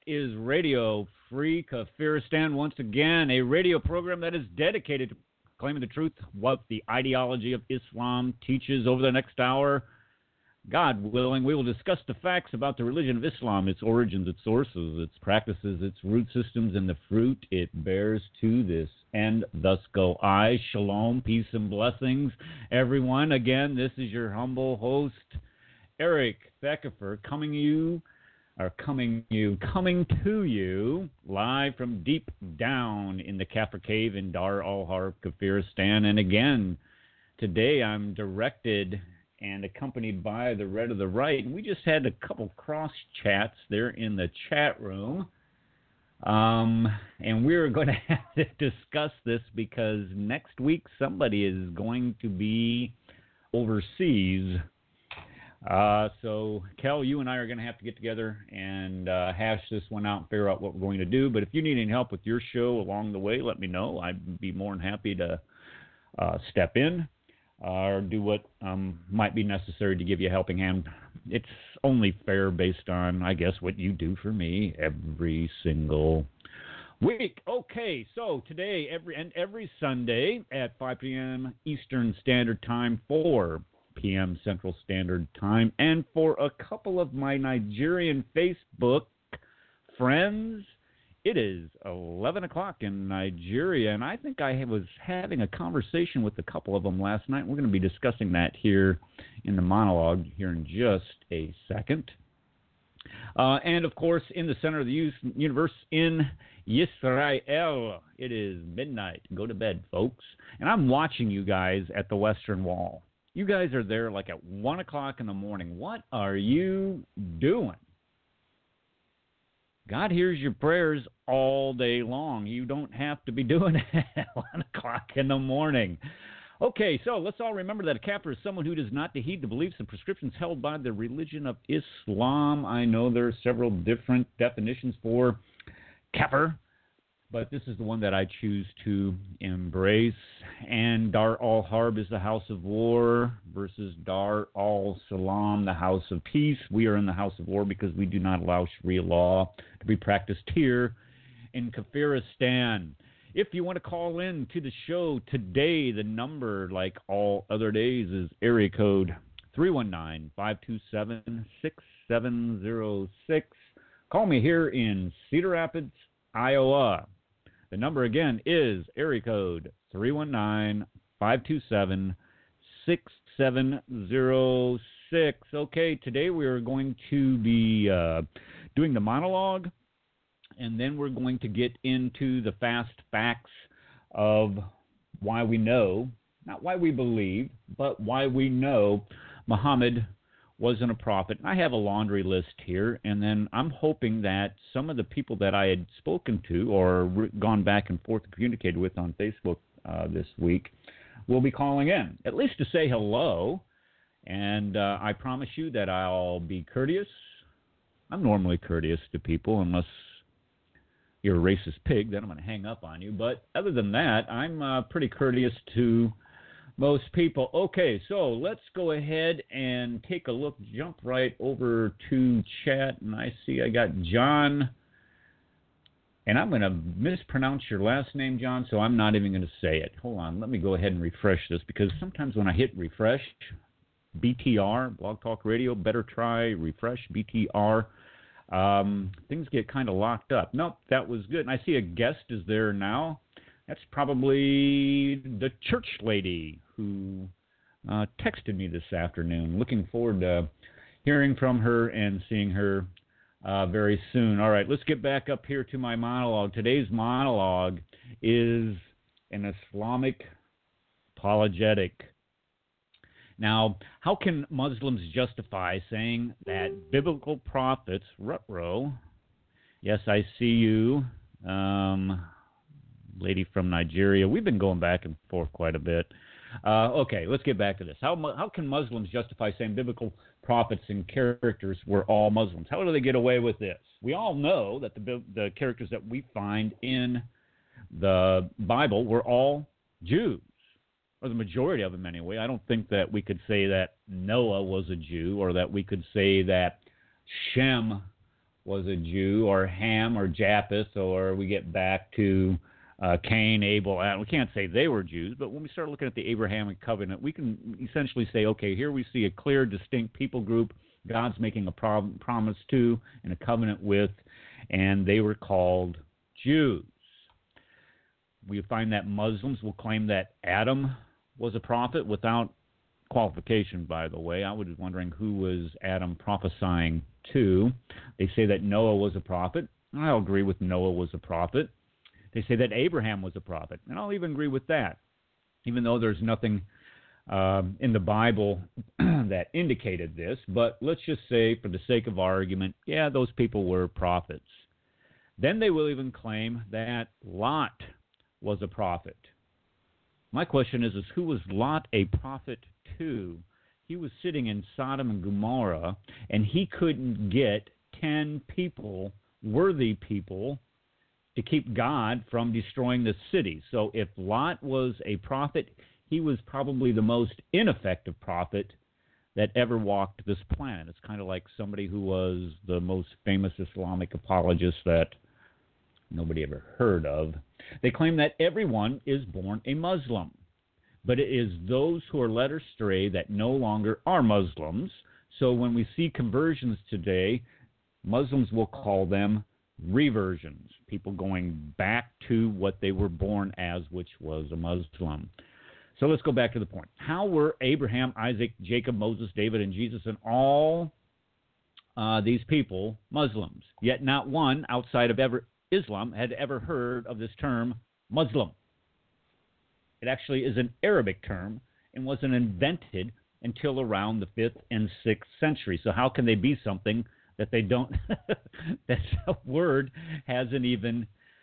is Radio Free Kafiristan once again, a radio program that is dedicated to claiming the truth, what the ideology of Islam teaches. Over the next hour, God willing, we will discuss the facts about the religion of Islam, its origins, its sources, its practices, its root systems, and the fruit it bears to this end. Thus go I. Shalom, peace, and blessings, everyone. Again, this is your humble host, Eric Theckefer, coming to you live from deep down in the Kafir Cave in Dar al-Harb, Kafiristan. And again, today I'm directed and accompanied by the Red of the Right. And we just had a couple cross chats there in the chat room. And we're going to have to discuss this because next week somebody is going to be overseas. So, Kel, you and I are going to have to get together and hash this one out and figure out what we're going to do. But if you need any help with your show along the way, let me know. I'd be more than happy to step in or do what might be necessary to give you a helping hand. It's only fair based on, I guess, what you do for me every single week. Okay, so today, every Sunday at 5 p.m. Eastern Standard Time, 4 p.m. Central Standard Time, and for a couple of my Nigerian Facebook friends, it is 11 o'clock in Nigeria, and I think I was having a conversation with a couple of them last night. We're going to be discussing that here in the monologue here in just a second. And, of course, in the center of the universe in Israel, it is midnight. Go to bed, folks. And I'm watching you guys at the Western Wall. You guys are there like at 1 o'clock in the morning. What are you doing? God hears your prayers all day long. You don't have to be doing it at 1 o'clock in the morning. Okay, so let's all remember that a kafir is someone who does not heed the beliefs and prescriptions held by the religion of Islam. I know there are several different definitions for kafir, but this is the one that I choose to embrace. And Dar al-Harb is the house of war versus Dar al-Salam, the house of peace. We are in the house of war because we do not allow Sharia law to be practiced here in Kafiristan. If you want to call in to the show today, the number, like all other days, is area code 319-527-6706. Call me here in Cedar Rapids, Iowa. The number again is area code 319-527-6706. Okay, today we are going to be doing the monologue, and then we're going to get into the fast facts of why we know, not why we believe, but why we know Muhammad wasn't a prophet. And I have a laundry list here, and then I'm hoping that some of the people that I had spoken to or gone back and forth and communicated with on Facebook this week will be calling in, at least to say hello. And I promise you that I'll be courteous. I'm normally courteous to people unless you're a racist pig, then I'm going to hang up on you. But other than that, I'm pretty courteous to most people. Okay, so let's go ahead and take a look, jump right over to chat, and I see I got John, and I'm going to mispronounce your last name, John, so I'm not even going to say it. Hold on, let me go ahead and refresh this, because sometimes when I hit refresh, BTR, Blog Talk Radio, better try refresh, BTR, things get kind of locked up. Nope, that was good, and I see a guest is there now. That's probably the church lady who texted me this afternoon. Looking forward to hearing from her and seeing her very soon. All right, let's get back up here to my monologue. Today's monologue is an Islamic apologetic. Now, how can Muslims justify saying that biblical prophets, Rutro, yes, I see you, lady from Nigeria. We've been going back and forth quite a bit. Okay, let's get back to this. How can Muslims justify saying biblical prophets and characters were all Muslims? How do they get away with this? We all know that the characters that we find in the Bible were all Jews, or the majority of them anyway. I don't think that we could say that Noah was a Jew, or that we could say that Shem was a Jew, or Ham or Japheth, or we get back to Cain, Abel, Adam. We can't say they were Jews, but when we start looking at the Abrahamic covenant, we can essentially say, okay, here we see a clear, distinct people group God's making a promise to and a covenant with, and they were called Jews. We find that Muslims will claim that Adam was a prophet without qualification, by the way. I was wondering who was Adam prophesying to. They say that Noah was a prophet. I'll agree with Noah was a prophet. They say that Abraham was a prophet, and I'll even agree with that, even though there's nothing in the Bible that indicated this. But let's just say, for the sake of argument, yeah, those people were prophets. Then they will even claim that Lot was a prophet. My question is who was Lot a prophet to? He was sitting in Sodom and Gomorrah, and he couldn't get 10 people, worthy people, to keep God from destroying the city. So if Lot was a prophet, he was probably the most ineffective prophet that ever walked this planet. It's kind of like somebody who was the most famous Islamic apologist that nobody ever heard of. They claim that everyone is born a Muslim, but it is those who are led astray that no longer are Muslims. So when we see conversions today, Muslims will call them reversions, people going back to what they were born as, which was a Muslim. So let's go back to the point. How were Abraham, Isaac, Jacob, Moses, David, and Jesus, and all these people Muslims? Yet not one outside of Islam had ever heard of this term Muslim. It actually is an Arabic term and wasn't invented until around the 5th and 6th century. So how can they be something that they don't, that word hasn't even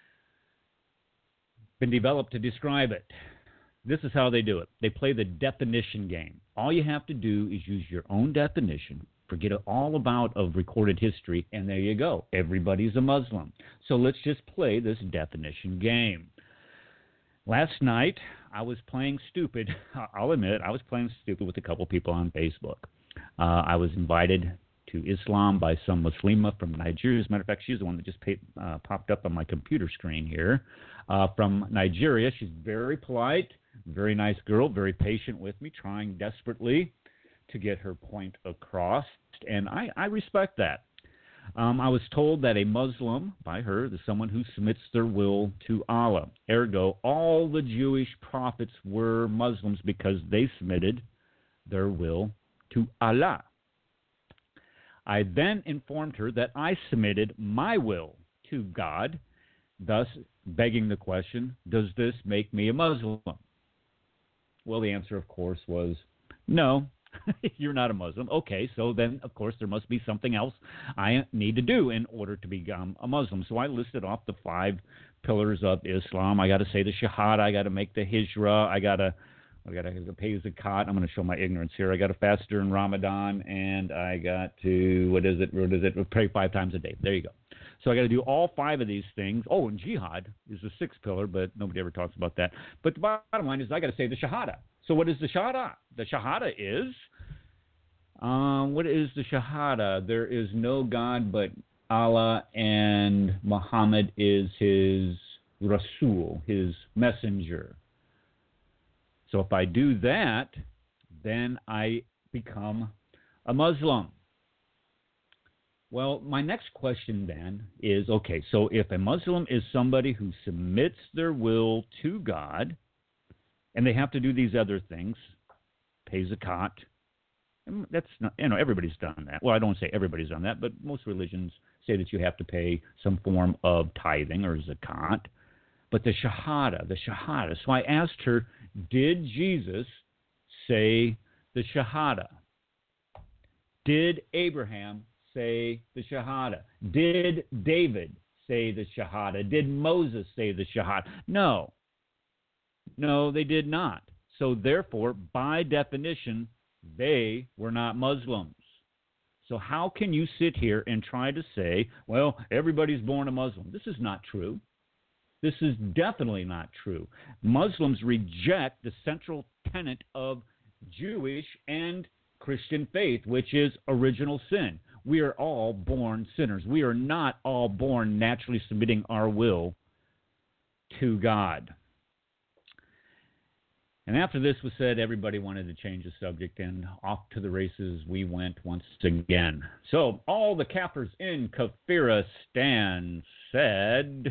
been developed to describe it? This is how they do it. They play the definition game. All you have to do is use your own definition, forget all about of recorded history, and there you go. Everybody's a Muslim. So let's just play this definition game. Last night, I was playing stupid. I'll admit, I was playing stupid with a couple people on Facebook. I was invited to Islam by some Muslima from Nigeria. As a matter of fact, she's the one that just popped up on my computer screen here. From Nigeria. She's very polite, very nice girl, very patient with me, trying desperately to get her point across, and I respect that. I was told that a Muslim, by her, is someone who submits their will to Allah. Ergo, all the Jewish prophets were Muslims because they submitted their will to Allah. I then informed her that I submitted my will to God, thus begging the question, does this make me a Muslim? Well, the answer, of course, was no. You're not a Muslim. Okay, so then, of course, there must be something else I need to do in order to become a Muslim. So I listed off the 5 pillars of Islam. I got to say the Shahada. I got to make the Hijrah. I got to pay zakat. I'm going to show my ignorance here. I got to fast during Ramadan, and I got to, pray 5 times a day. There you go. So I got to do all 5 of these things. Oh, and jihad is the 6th pillar, but nobody ever talks about that. But the bottom line is I got to say the Shahada. So what is the Shahada? The Shahada is, what is the Shahada? There is no God but Allah, and Muhammad is his Rasul, his messenger. So if I do that, then I become a Muslim. Well, my next question then is, okay, so if a Muslim is somebody who submits their will to God, and they have to do these other things, pay zakat, and that's not, everybody's done that. Well, I don't say everybody's done that, but most religions say that you have to pay some form of tithing or zakat. But the Shahada. So I asked her, did Jesus say the Shahada? Did Abraham say the Shahada? Did David say the Shahada? Did Moses say the Shahada? No, they did not. So therefore, by definition, they were not Muslims. So how can you sit here and try to say, well, everybody's born a Muslim? This is not true. This is definitely not true. Muslims reject the central tenet of Jewish and Christian faith, which is original sin. We are all born sinners. We are not all born naturally submitting our will to God. And after this was said, everybody wanted to change the subject, and off to the races we went once again. So all the Kafirs in Kafiristan said,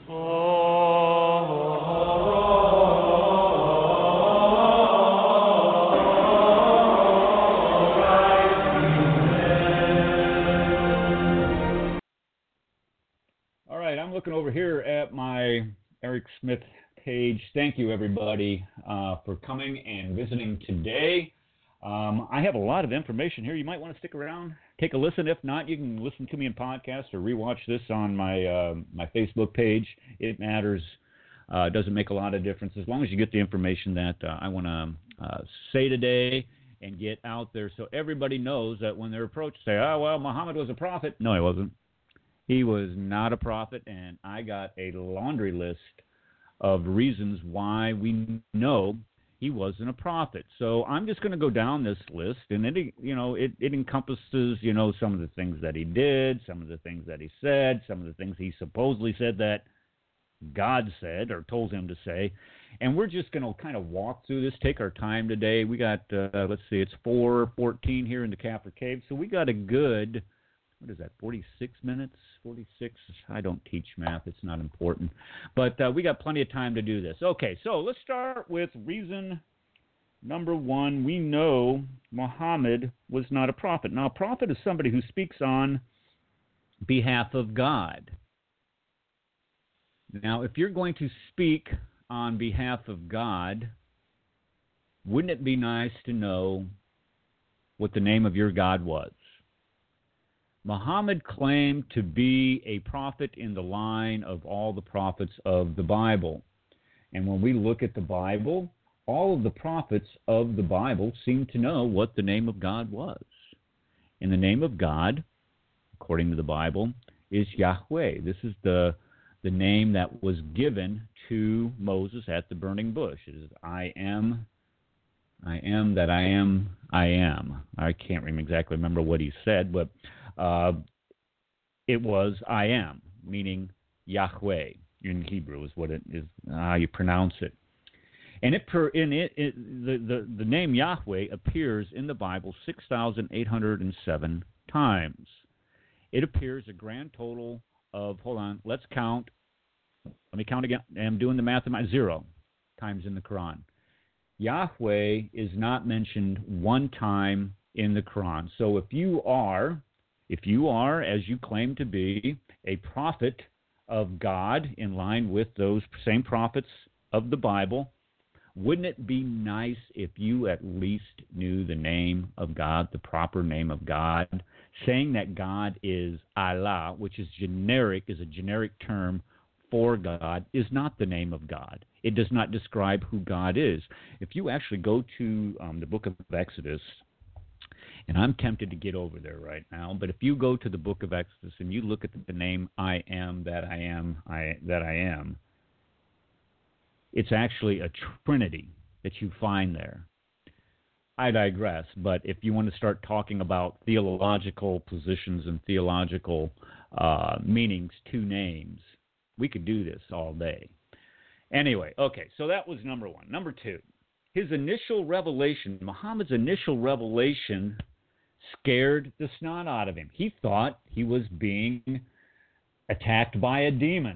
all right, I'm looking over here at my Eric Smith page. Thank you, everybody, for coming and visiting today. I have a lot of information here. You might want to stick around, take a listen. If not, you can listen to me in podcast or rewatch this on my my Facebook page. It matters. It doesn't make a lot of difference as long as you get the information that I want to say today and get out there, so everybody knows that when they're approached, say, "Oh well, Muhammad was a prophet." No, he wasn't. He was not a prophet, and I got a laundry list of reasons why we know he wasn't a prophet. So I'm just going to go down this list, and it encompasses, some of the things that he did, some of the things that he said, some of the things he supposedly said that God said or told him to say. And we're just going to kind of walk through this, take our time today. We got, let's see, it's 4:14 here in the Kafir Cave, so we got a good, 46 minutes? 46? I don't teach math. It's not important. But we got plenty of time to do this. Okay, so let's start with reason number one. We know Muhammad was not a prophet. Now, a prophet is somebody who speaks on behalf of God. Now, if you're going to speak on behalf of God, wouldn't it be nice to know what the name of your God was? Muhammad claimed to be a prophet in the line of all the prophets of the Bible. And when we look at the Bible, all of the prophets of the Bible seem to know what the name of God was. And the name of God, according to the Bible, is Yahweh. This is the name that was given to Moses at the burning bush. It is I am that I am, I am. I can't exactly remember what he said, but it was I am, meaning Yahweh in Hebrew is what it is, how you pronounce it. And the name Yahweh appears in the Bible 6,807 times. It appears a grand total of, let's count. Let me count again. I'm doing the math in my 0 times in the Quran. Yahweh is not mentioned one time in the Quran. So if you are, as you claim to be, a prophet of God in line with those same prophets of the Bible, wouldn't it be nice if you at least knew the name of God, the proper name of God? Saying that God is Allah, which is a generic term for God, is not the name of God. It does not describe who God is. If you actually go to the book of Exodus, and I'm tempted to get over there right now, but if you go to the book of Exodus and you look at the name I am that I am, that I am, it's actually a trinity that you find there. I digress, but if you want to start talking about theological positions and theological meanings to names, we could do this all day. Anyway, okay, so that was number one. Number two, his initial revelation, Muhammad's initial revelation, scared the snot out of him. He thought he was being attacked by a demon.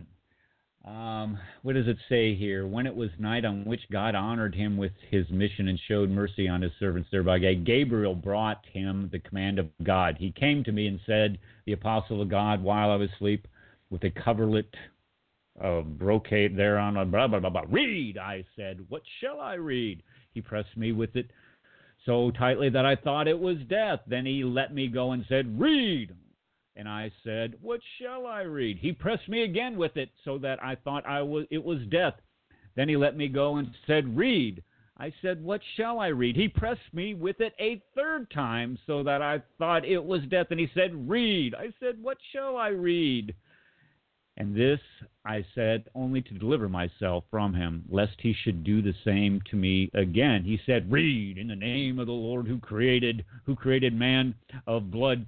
What does it say here? When it was night on which God honored him with his mission and showed mercy on his servants thereby, Gabriel brought him the command of God. He came to me and said, the apostle of God, while I was asleep, with a coverlet of brocade thereon, blah, blah, blah, blah. Read, I said. What shall I read? He pressed me with it so tightly that I thought it was death. Then he let me go and said, read. And I said, what shall I read? He pressed me again with it so that I thought it was death. Then he let me go and said, read. I said, what shall I read? He pressed me with it a third time so that I thought it was death. And he said, read. I said, what shall I read? And this I said only to deliver myself from him, lest he should do the same to me again. He said, read in the name of the Lord who created man of blood,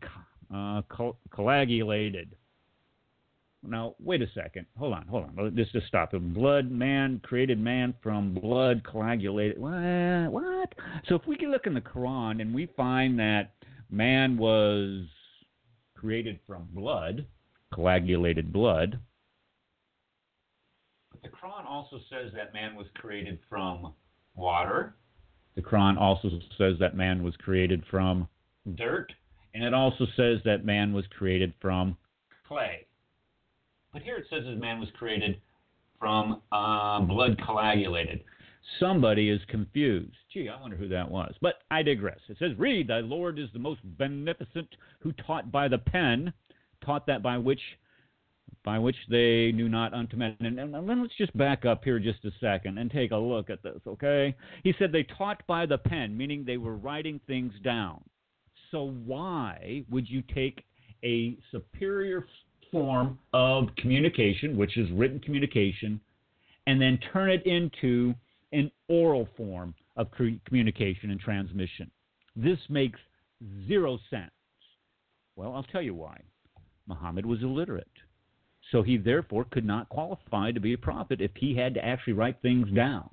coagulated. Now, wait a second. Hold on. Let's just stop. Blood, man, created man from blood, coagulated. What? So if we can look in the Quran and we find that man was created from blood, coagulated blood, but the Quran also says that man was created from water. The Quran also says that man was created from dirt, and it also says that man was created from clay. But here it says that man was created from blood coagulated. Somebody is confused. Gee, I wonder who that was. But I digress. It says, read, thy Lord is the most beneficent, who taught by the pen, taught that by which they knew not unto men. And let's just back up here just a second and take a look at this, okay? He said they taught by the pen, meaning they were writing things down. So why would you take a superior form of communication, which is written communication, and then turn it into an oral form of communication and transmission? This makes zero sense. Well, I'll tell you why. Muhammad was illiterate. So he therefore could not qualify to be a prophet if he had to actually write things down.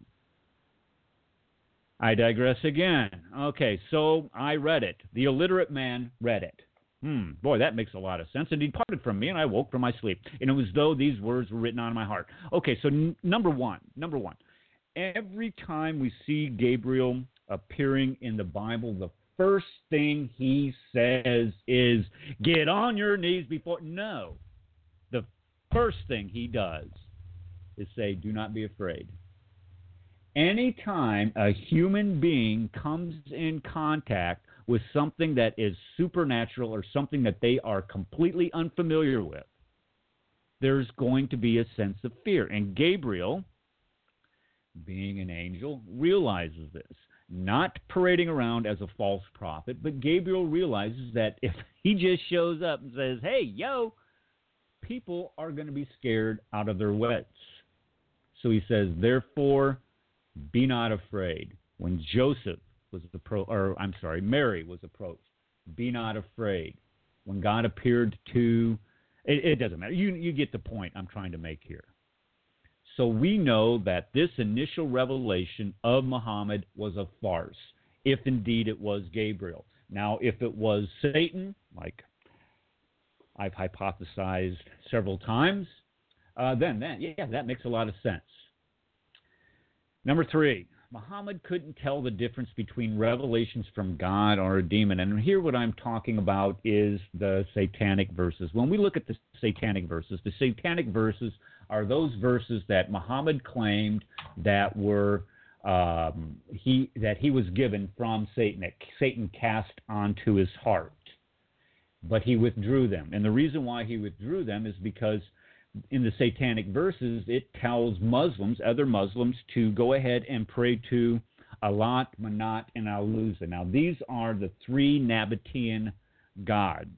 I digress again. Okay, so I read it. The illiterate man read it. Boy, that makes a lot of sense. And he departed from me, and I woke from my sleep. And it was though these words were written on my heart. Okay, so number one. Every time we see Gabriel appearing in the Bible, the first thing he says is, get on your knees before... No. The first thing he does is say, do not be afraid. Anytime a human being comes in contact with something that is supernatural or something that they are completely unfamiliar with, there's going to be a sense of fear. And Gabriel, being an angel, realizes this. Not parading around as a false prophet, but Gabriel realizes that if he just shows up and says, hey, yo, people are going to be scared out of their wits. So he says, therefore, be not afraid. When Mary was approached, be not afraid. When God appeared to, it doesn't matter. You get the point I'm trying to make here. So we know that this initial revelation of Muhammad was a farce, if indeed it was Gabriel. Now, if it was Satan, like I've hypothesized several times, then that makes a lot of sense. Number 3, Muhammad couldn't tell the difference between revelations from God or a demon. And here what I'm talking about is the satanic verses. When we look at the satanic verses are those verses that Muhammad claimed that were he was given from Satan, that Satan cast onto his heart. But he withdrew them. And the reason why he withdrew them is because in the satanic verses, it tells other Muslims, to go ahead and pray to Allat, Manat, and Al-Uzza. Now, these are the 3 Nabatean gods.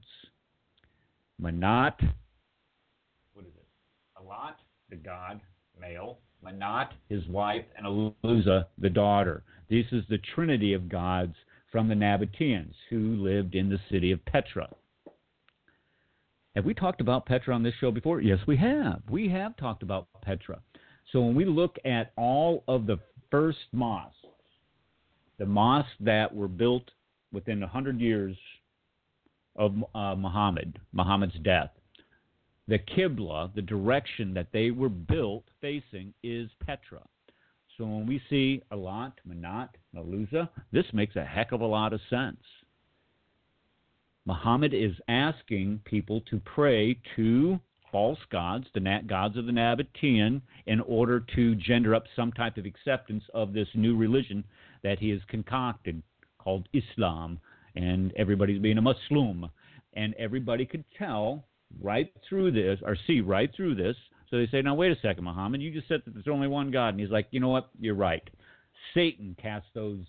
Manat, what is it? Allat, the god, male. Manat, his wife, and Al-Uzza, the daughter. This is the trinity of gods from the Nabateans who lived in the city of Petra. Have we talked about Petra on this show before? Yes, we have. We have talked about Petra. So when we look at all of the first mosques, the mosques that were built within 100 years of Muhammad's death, the Qibla, the direction that they were built facing, is Petra. So when we see Allat, Manat, Al-Uzza, this makes a heck of a lot of sense. Muhammad is asking people to pray to false gods, the gods of the Nabatean, in order to gender up some type of acceptance of this new religion that he has concocted called Islam, and everybody's being a Muslim. And everybody could tell right through this, or see right through this. So they say, now wait a second, Muhammad, you just said that there's only one God. And he's like, you know what, you're right. Satan cast those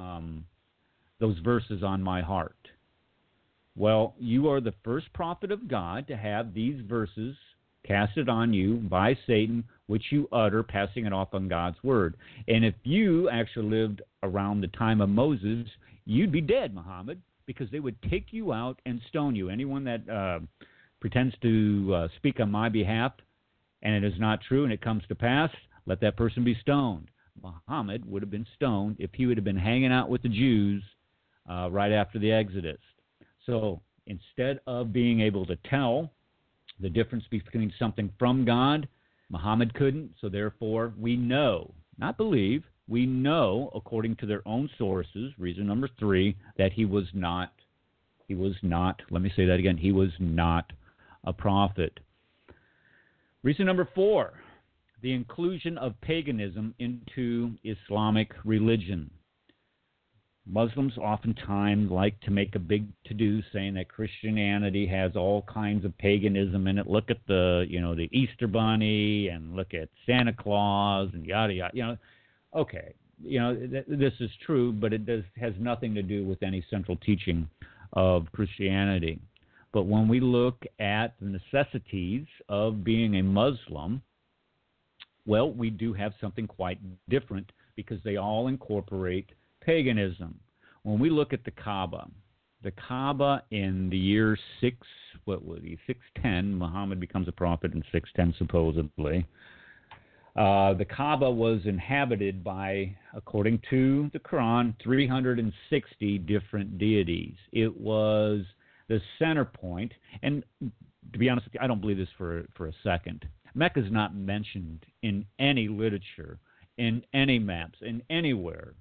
verses on my heart. Well, you are the first prophet of God to have these verses casted on you by Satan, which you utter, passing it off on God's word. And if you actually lived around the time of Moses, you'd be dead, Muhammad. because they would take you out and stone you. Anyone that pretends to speak on my behalf and it is not true and it comes to pass, let that person be stoned. Muhammad would have been stoned if he would have been hanging out with the Jews right after the Exodus. So instead of being able to tell the difference between something from God, Muhammad couldn't. So therefore, we know, not believe, we know, according to their own sources, reason number 3, that he was not, let me say that again, he was not a prophet. Reason number 4, the inclusion of paganism into Islamic religion. Muslims oftentimes like to make a big to-do saying that Christianity has all kinds of paganism in it. Look at the Easter Bunny and look at Santa Claus and yada yada. Okay, this is true, but it has nothing to do with any central teaching of Christianity. But when we look at the necessities of being a Muslim, well, we do have something quite different because they all incorporate paganism. When we look at the Kaaba in the year 610, Muhammad becomes a prophet in 610 supposedly. The Kaaba was inhabited by, according to the Quran, 360 different deities. It was the center point, and to be honest with you, I don't believe this for a second. Mecca is not mentioned in any literature, in any maps, in anywhere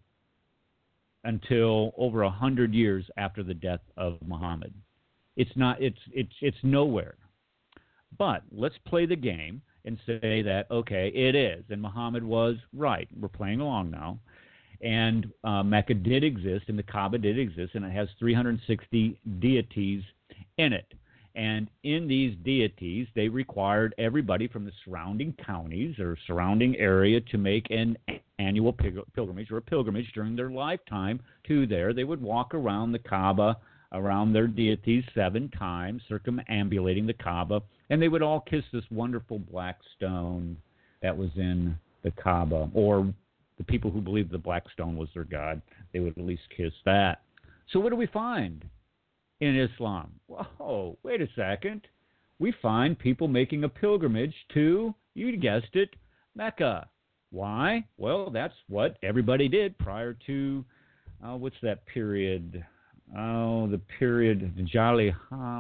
until over 100 years after the death of Muhammad. It's nowhere. But let's play the game and say that, okay, it is, and Muhammad was right. We're playing along now. And Mecca did exist, and the Kaaba did exist, and it has 360 deities in it. And in these deities, they required everybody from the surrounding counties or surrounding area to make an annual pilgrimage or a pilgrimage during their lifetime to there. They would walk around the Kaaba, around their deities 7 times, circumambulating the Kaaba, and they would all kiss this wonderful black stone that was in the Kaaba. Or the people who believed the black stone was their god, they would at least kiss that. So what do we find in Islam? Whoa, wait a second. We find people making a pilgrimage to, you guessed it, Mecca. Why? Well, that's what everybody did prior to, what's that period? Oh, the period, Jali,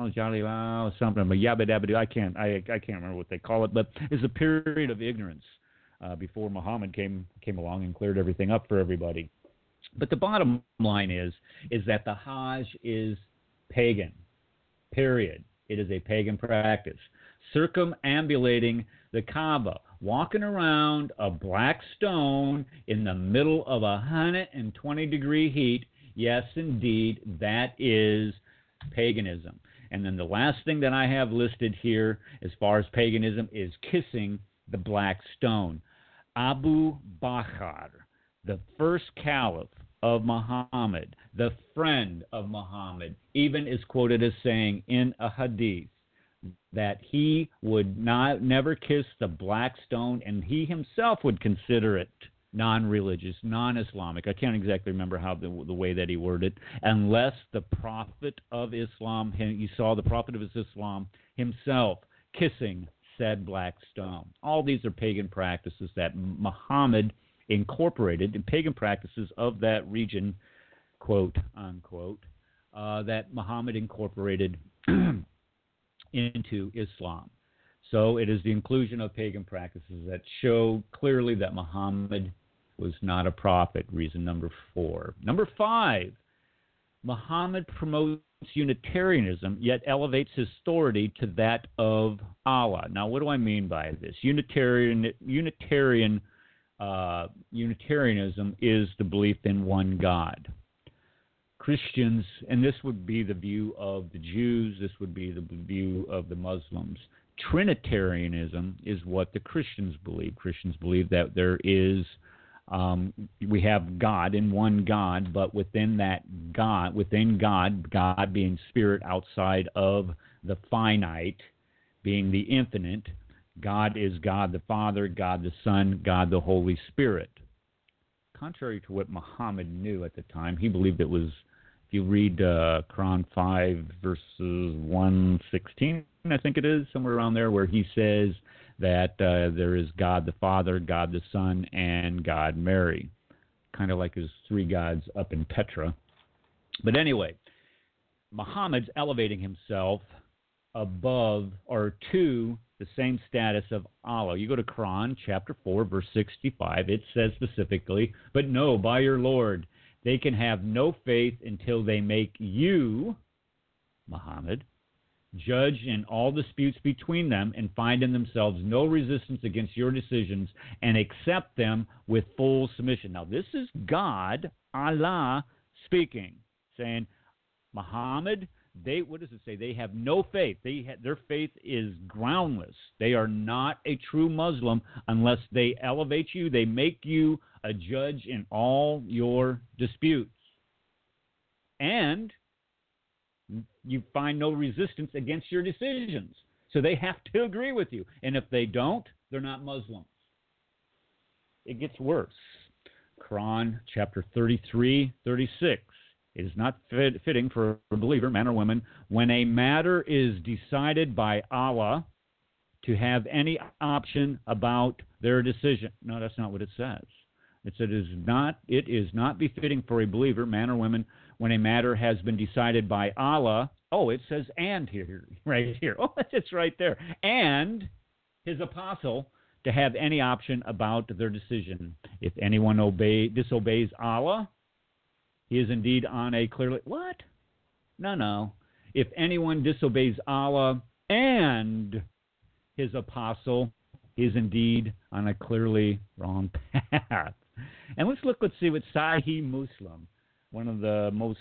something, but yabba dabba. I can't remember what they call it, but it's a period of ignorance before Muhammad came along and cleared everything up for everybody. But the bottom line is that the Hajj is pagan, period. It is a pagan practice. Circumambulating the Kaaba, walking around a black stone in the middle of 120-degree heat, yes, indeed, that is paganism. And then the last thing that I have listed here as far as paganism is kissing the black stone. Abu Bakr, the first caliph of Muhammad, the friend of Muhammad, even is quoted as saying in a hadith that he would never kiss the black stone, and he himself would consider it non-religious, non-Islamic. I can't exactly remember how the way that he worded it, unless the prophet of Islam, you saw the prophet of Islam himself kissing said black stone. All these are pagan practices that Muhammad incorporated, in pagan practices of that region, quote unquote, that Muhammad incorporated into Islam. So it is the inclusion of pagan practices that show clearly that Muhammad was not a prophet. Reason number 4. Number 5, Muhammad promotes Unitarianism, yet elevates his authority to that of Allah. Now, what do I mean by this? Unitarianism is the belief in one God. Christians, and this would be the view of the Jews, this would be the view of the Muslims. Trinitarianism is what the Christians believe. Christians believe that there is, we have God in one God, but within that God, God being spirit outside of the finite, being the infinite, God is God the Father, God the Son, God the Holy Spirit. Contrary to what Muhammad knew at the time, he believed it was you read Quran 5 verses 116, I think it is, somewhere around there, where he says that there is God the Father, God the Son, and God Mary. Kind of like his three gods up in Petra. But anyway, Muhammad's elevating himself above or to the same status of Allah. You go to Quran chapter 4, verse 65. It says specifically, but no, by your Lord, they can have no faith until they make you, Muhammad, judge in all disputes between them and find in themselves no resistance against your decisions and accept them with full submission. Now, this is God, Allah, speaking, saying, Muhammad, what does it say? They have no faith. Their faith is groundless. They are not a true Muslim unless they elevate you. They make you a judge in all your disputes. And you find no resistance against your decisions. So they have to agree with you. And if they don't, they're not Muslims. It gets worse. Quran chapter 33, 36. It is not fitting for a believer, man or woman, when a matter is decided by Allah to have any option about their decision. No, that's not what it says. It said it is not befitting for a believer, man or woman, when a matter has been decided by Allah. Oh, it says and here, right here. Oh, it's right there. And his apostle to have any option about their decision. If anyone disobeys Allah, he is indeed on a clearly... What? No. If anyone disobeys Allah and his apostle, he is indeed on a clearly wrong path. And let's see what Sahih Muslim, one of the most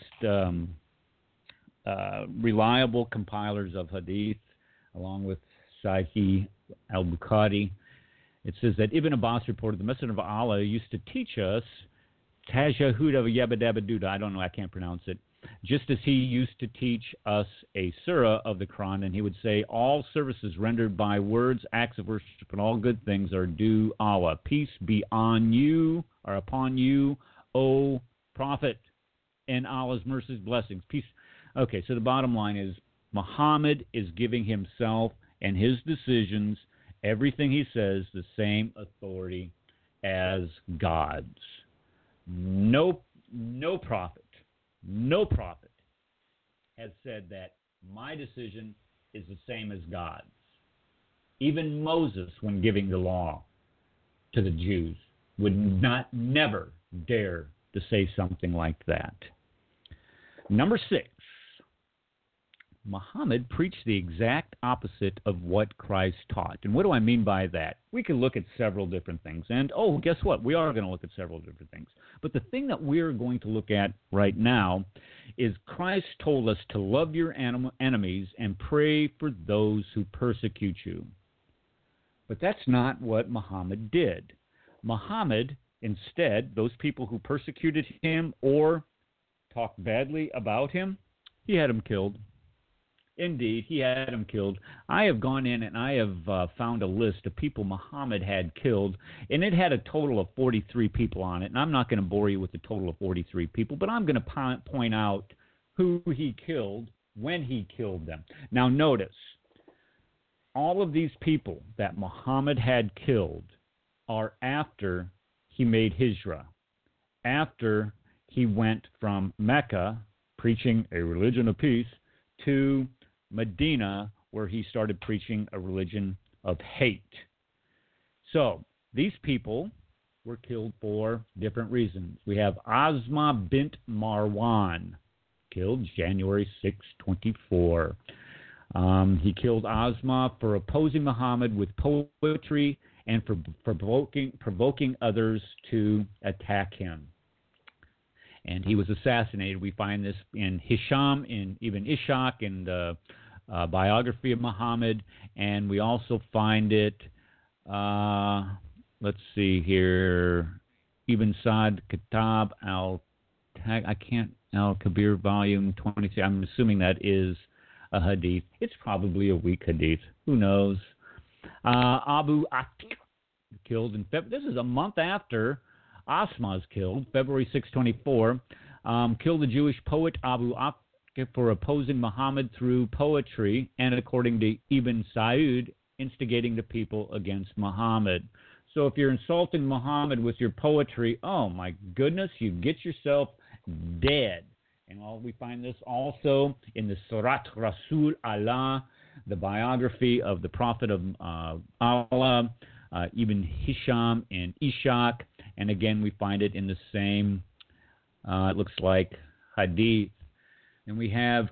reliable compilers of hadith, along with Sahih al-Bukhari. It says that Ibn Abbas reported the Messenger of Allah used to teach us Tajahud of Yabadabaduda, I don't know, I can't pronounce it, just as he used to teach us a surah of the Quran, and he would say, all services rendered by words, acts of worship, and all good things are due Allah. Peace be on you, or upon you, O Prophet, and Allah's mercies, blessings. Peace. Okay, so the bottom line is, Muhammad is giving himself and his decisions, everything he says, the same authority as God's. No prophet has said that my decision is the same as God's. Even Moses, when giving the law to the Jews, would never dare to say something like that. Number 6, Muhammad preached the exact opposite of what Christ taught. And what do I mean by that? We can look at several different things. And, guess what? We are going to look at several different things. But the thing that we're going to look at right now is Christ told us to love your enemies and pray for those who persecute you. But that's not what Muhammad did. Muhammad, instead, those people who persecuted him or talked badly about him, he had them killed. Indeed, he had him killed. I have gone in and I have found a list of people Muhammad had killed, and it had a total of 43 people on it. And I'm not going to bore you with the total of 43 people, but I'm going to point out who he killed, when he killed them. Now, notice, all of these people that Muhammad had killed are after he made Hijrah, after he went from Mecca, preaching a religion of peace, to Medina, where he started preaching a religion of hate. So these people were killed for different reasons. We have Asma bint Marwan, killed January 6, 24. He killed Asma for opposing Muhammad with poetry and for provoking others to attack him. And he was assassinated. We find this in Hisham, in Ibn Ishaq, in the biography of Muhammad. And we also find it, let's see here, Ibn Sa'd, Kitab al-Kabir, volume 23. I'm assuming that is a hadith. It's probably a weak hadith. Who knows? Abu Atiq, killed in February. This is a month after Asma is killed, February 6, 24. killed the Jewish poet Abu Akif for opposing Muhammad through poetry, and according to Ibn Saud, instigating the people against Muhammad. So if you're insulting Muhammad with your poetry, oh my goodness, you get yourself dead. And we find this also in the Surat Rasul Allah, the biography of the Prophet of Allah, Ibn Hisham and Ishaq. And again, we find it in the same, it looks like, hadith. And we have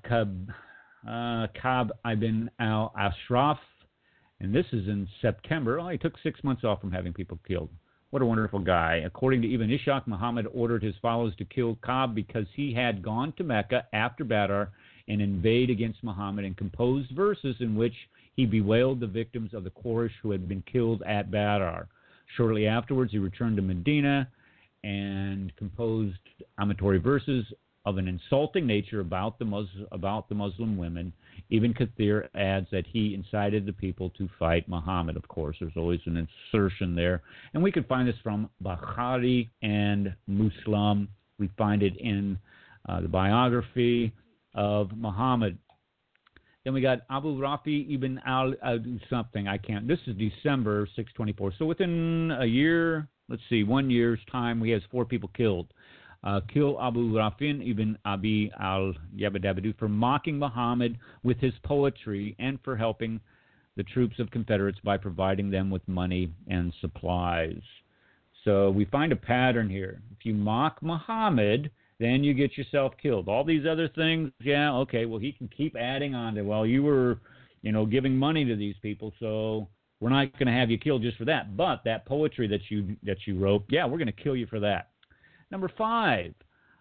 Kab ibn al-Ashraf, and this is in September. Oh, he took 6 months off from having people killed. What a wonderful guy. According to Ibn Ishaq, Muhammad ordered his followers to kill Kab because he had gone to Mecca after Badr and invade against Muhammad and composed verses in which he bewailed the victims of the Quraysh who had been killed at Badr. Shortly afterwards, he returned to Medina and composed amatory verses of an insulting nature about the Muslim women. Ibn Kathir adds that he incited the people to fight Muhammad. Of course, there's always an insertion there. And we can find this from Bukhari and Muslim. We find it in the biography of Muhammad. Then we got Abu Rafi ibn al-something. This is December 624. So within a year, 1 year's time, he has 4 people killed. Kill Abu Rafin ibn Abi al-Yabadabadu for mocking Muhammad with his poetry and for helping the troops of Confederates by providing them with money and supplies. So we find a pattern here. If you mock Muhammad, then you get yourself killed. All these other things, yeah, okay, well, he can keep adding on to, well, you were, giving money to these people, so we're not going to have you killed just for that. But that poetry that you wrote, yeah, we're going to kill you for that. Number 5,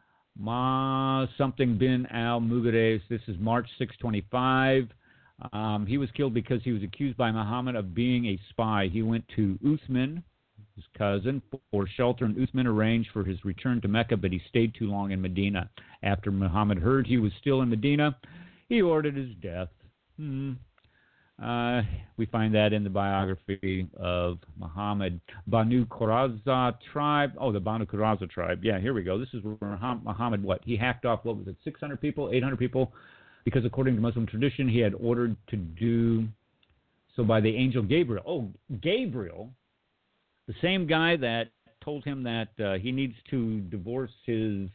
something bin al-Mughires. This is March 625. He was killed because he was accused by Muhammad of being a spy. He went to Uthman, his cousin, for shelter, and Uthman arranged for his return to Mecca, but he stayed too long in Medina. After Muhammad heard he was still in Medina, he ordered his death. We find that in the biography of Muhammad. Banu Qurayza tribe. Oh, the Banu Qurayza tribe. Yeah, here we go. This is where Muhammad, he hacked off, 600 people, 800 people, because according to Muslim tradition, he had ordered to do so by the angel Gabriel. Oh, Gabriel, the same guy that told him that he needs to divorce his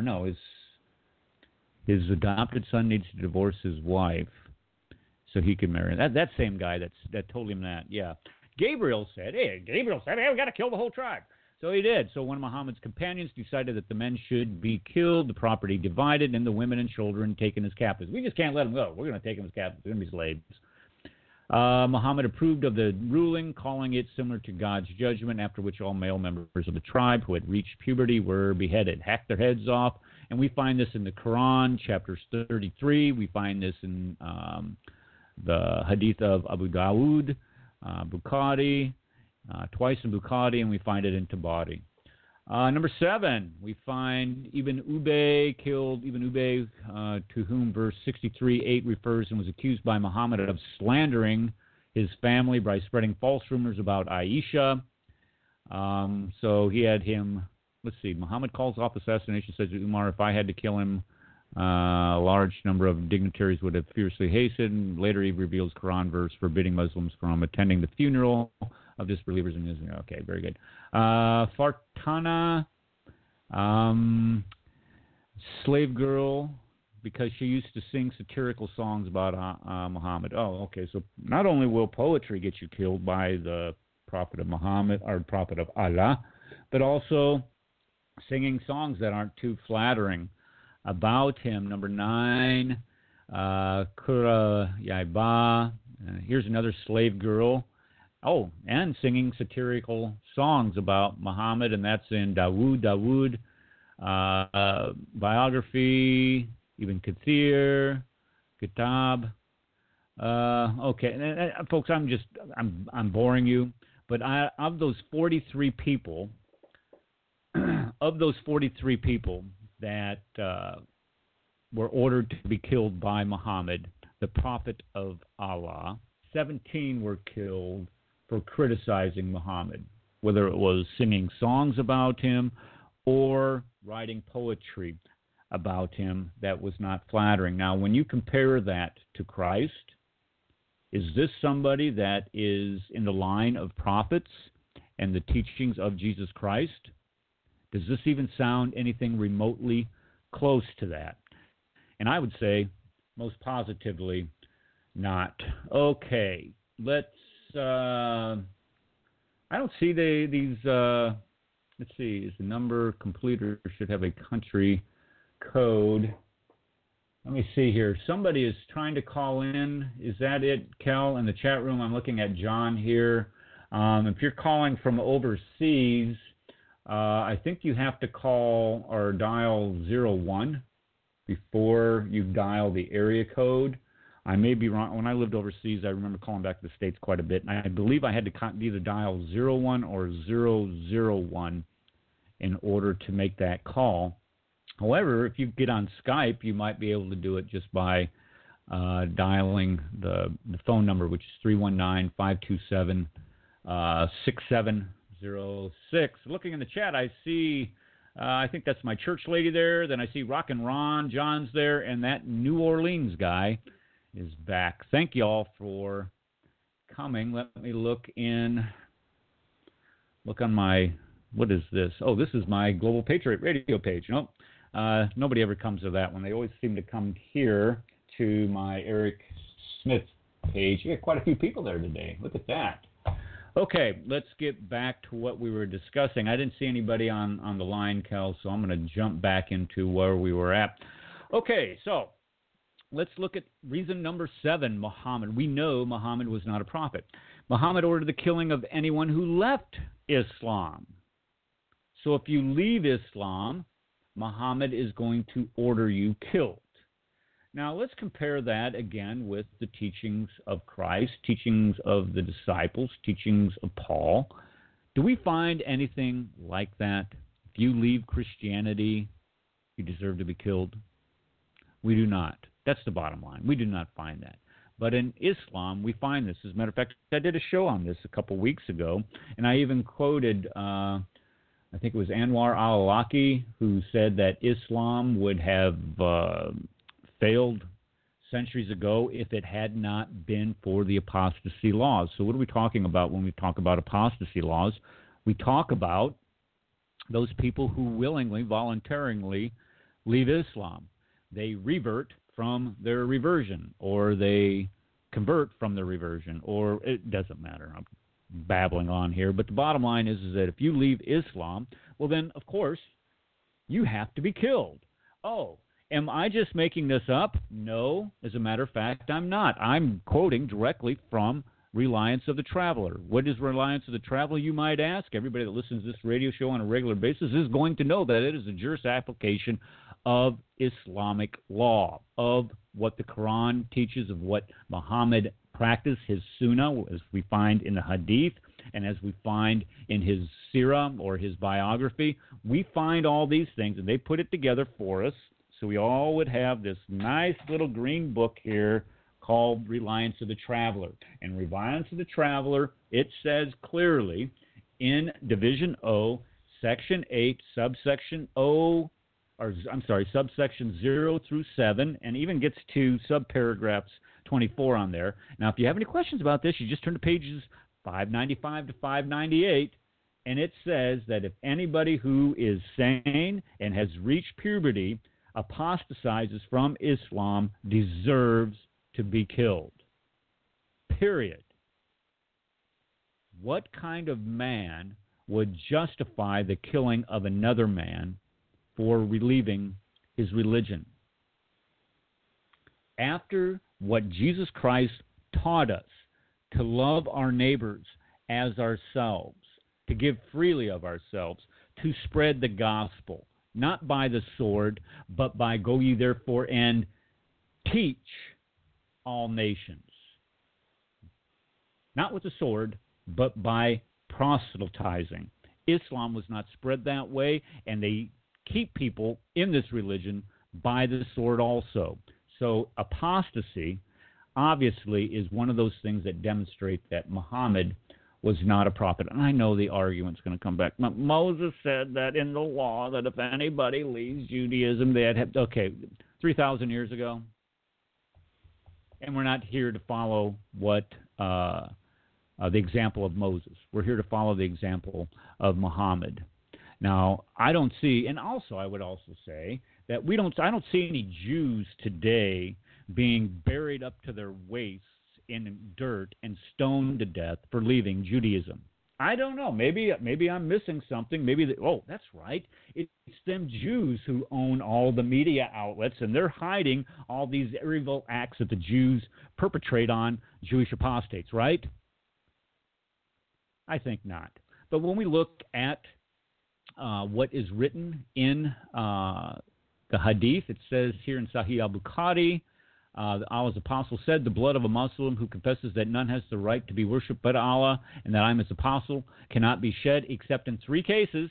adopted son needs to divorce his wife so he can marry. That same guy that told him that, yeah. Gabriel said, hey, we got to kill the whole tribe. So he did. So one of Muhammad's companions decided that the men should be killed, the property divided, and the women and children taken as captives. We just can't let them go. We're going to take them as captives. They're going to be slaves. Muhammad approved of the ruling, calling it similar to God's judgment, after which all male members of the tribe who had reached puberty were beheaded, hacked their heads off. And we find this in the Quran, chapter 33. We find this in the Hadith of Abu Dawud, Bukhari, twice in Bukhari, and we find it in Tabari. Number 7, we find Ibn Ubay killed Ibn Ubay, to whom verse 63:8 refers, and was accused by Muhammad of slandering his family by spreading false rumors about Aisha. So he had him, Muhammad calls off assassination, says to Umar, if I had to kill him, a large number of dignitaries would have fiercely hastened. Later he reveals Quran verse forbidding Muslims from attending the funeral of disbelievers in Israel. Okay, very good. Fartana, slave girl, because she used to sing satirical songs about Muhammad. Oh, okay, so not only will poetry get you killed by the Prophet of Muhammad, or Prophet of Allah, but also singing songs that aren't too flattering about him. Number 9, Kura Yaiba. Here's another slave girl. Oh, and singing satirical songs about Muhammad, and that's in Dawood, biography, Ibn Kathir, Kitab. Okay, and, folks, I'm boring you, but of those 43 people, that were ordered to be killed by Muhammad, the Prophet of Allah, 17 were killed for criticizing Muhammad, whether it was singing songs about him or writing poetry. about him that was not flattering. Now, when you compare that to Christ, is this somebody that is in the line of prophets and the teachings of Jesus Christ? Does this even sound anything remotely close to that? And I would say most positively not. Okay, let's, I don't see these, let's see, is the number complete or should have a country code? Let me see here. Somebody is trying to call in. Is that it, Kel, in the chat room? I'm looking at John here. If you're calling from overseas, I think you have to call or dial 01 before you dial the area code. I may be wrong. When I lived overseas, I remember calling back to the States quite a bit, and I believe I had to either dial 01 or 001 in order to make that call. However, if you get on Skype, you might be able to do it just by dialing the phone number, which is 319-527-6706. Looking in the chat, I see, I think that's my church lady there. Then I see Rock and Ron, John's there, and that New Orleans guy is back. Thank you all for coming. Let me look on my, what is this? Oh, this is my Global Patriot radio page. Nope. Nobody ever comes to that one. They always seem to come here to my Eric Smith page. You got quite a few people there today. Look at that. Okay, let's get back to what we were discussing. I didn't see anybody on the line, Kel, so I'm going to jump back into where we were at. Okay, so let's look at reason number 7, Muhammad. We know Muhammad was not a prophet. Muhammad ordered the killing of anyone who left Islam. So if you leave Islam, Muhammad is going to order you killed. Now, let's compare that again with the teachings of Christ, teachings of the disciples, teachings of Paul. Do we find anything like that? If you leave Christianity, you deserve to be killed? We do not. That's the bottom line. We do not find that. But in Islam, we find this. As a matter of fact, I did a show on this a couple weeks ago, and I even quoted, I think it was Anwar al-Awlaki, who said that Islam would have failed centuries ago if it had not been for the apostasy laws. So what are we talking about when we talk about apostasy laws? We talk about those people who willingly, voluntarily leave Islam. They revert from their reversion, or they convert from their reversion, or it doesn't matter. I'm babbling on here, but the bottom line is that if you leave Islam, well then, of course, you have to be killed. Oh, am I just making this up? No, as a matter of fact, I'm not. I'm quoting directly from Reliance of the Traveler. What is Reliance of the Traveler, you might ask? Everybody that listens to this radio show on a regular basis is going to know that it is a juris application of Islamic law, of what the Quran teaches, of what Muhammad practiced, his sunnah, as we find in the hadith, and as we find in his seerah or his biography. We find all these things, and they put it together for us, so we all would have this nice little green book here called Reliance of the Traveler. And Reliance of the Traveler, it says clearly in Division O, Section 8, Subsection O, subsection 0 through 7, and even gets to subparagraphs 24 on there. Now, if you have any questions about this, you just turn to pages 595 to 598, and it says that if anybody who is sane and has reached puberty apostatizes from Islam, deserves to be killed. Period. What kind of man would justify the killing of another man for relieving his religion? After what Jesus Christ taught us, to love our neighbors as ourselves, to give freely of ourselves, to spread the gospel, not by the sword, but by go ye therefore and teach all nations. Not with the sword, but by proselytizing. Islam was not spread that way, and they keep people in this religion by the sword also. So apostasy obviously is one of those things that demonstrate that Muhammad was not a prophet. And I know the argument's going to come back. Moses said that in the law that if anybody leaves Judaism, they had, okay, 3,000 years ago. And we're not here to follow what the example of Moses. We're here to follow the example of Muhammad. Now, I don't see, and also I would also say that I don't see any Jews today being buried up to their waists in dirt and stoned to death for leaving Judaism. I don't know. Maybe I'm missing something. Oh, that's right. It's them Jews who own all the media outlets, and they're hiding all these evil acts that the Jews perpetrate on Jewish apostates, right? I think not. But when we look at what is written in the Hadith, it says here in Sahih al-Bukhari, Allah's apostle said, the blood of a Muslim who confesses that none has the right to be worshipped but Allah and that I'm his apostle cannot be shed except in three cases.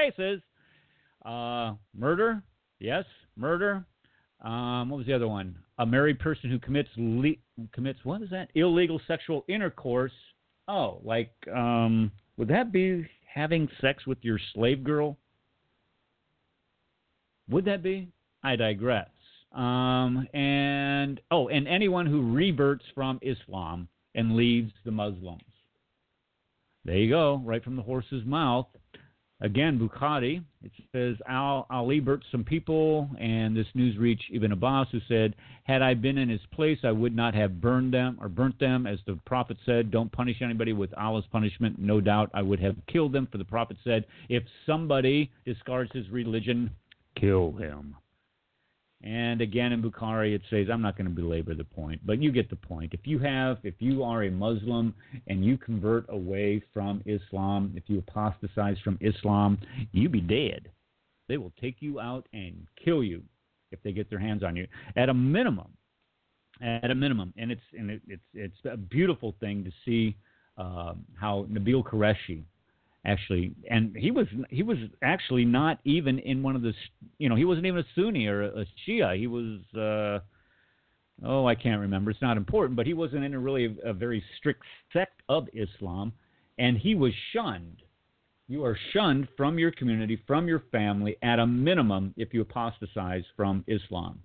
Murder. Yes, murder. What was the other one? A married person who commits what is that? Illegal sexual intercourse. Oh, like, would that be having sex with your slave girl? Would that be? I digress. And anyone who reverts from Islam and leaves the Muslims. There you go, right from the horse's mouth. Again, Bukhari, it says, Ali burnt some people, and this news reached Ibn Abbas, who said, had I been in his place, I would not have burned them, as the Prophet said, don't punish anybody with Allah's punishment. No doubt I would have killed them, for the Prophet said, if somebody discards his religion, kill him. And again in Bukhari it says, I'm not going to belabor the point, but you get the point. If you are a Muslim and you convert away from Islam, if you apostatize from Islam, you be dead. They will take you out and kill you if they get their hands on you. At a minimum, and it's a beautiful thing to see how Nabil Qureshi actually, and he was actually not even in one of the, he wasn't even a Sunni or a Shia. He was, I can't remember. It's not important, but he wasn't in a very strict sect of Islam, and he was shunned. You are shunned from your community, from your family, at a minimum, if you apostatize from Islam.